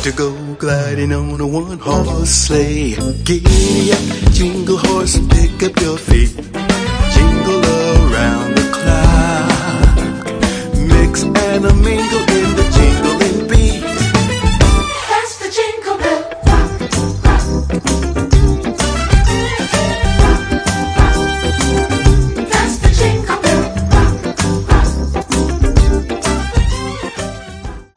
to go gliding on a one-horse sleigh. Giddy up, jingle horse, and pick up your feet. Jingle around the clock. Mix and a mingle in the